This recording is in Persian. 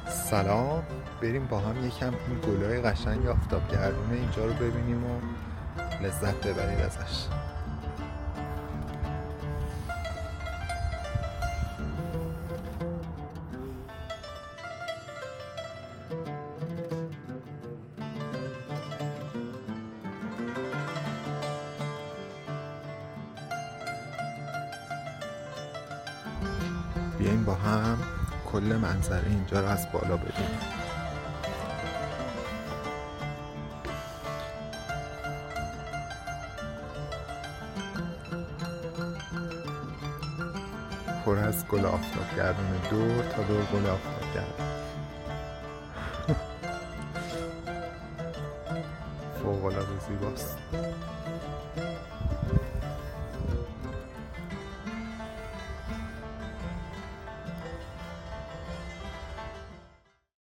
سلام. بریم با هم یکم این گلای قشنگ آفتابگردونه اینجا رو ببینیم و لذت ببرید ازش. بیایم با هم کل منظره اینجا رو از بالا ببینیم. پر از گل آفتابگردونه، دور تا دور گل آفتابگردون. فوق‌العاده زیباست.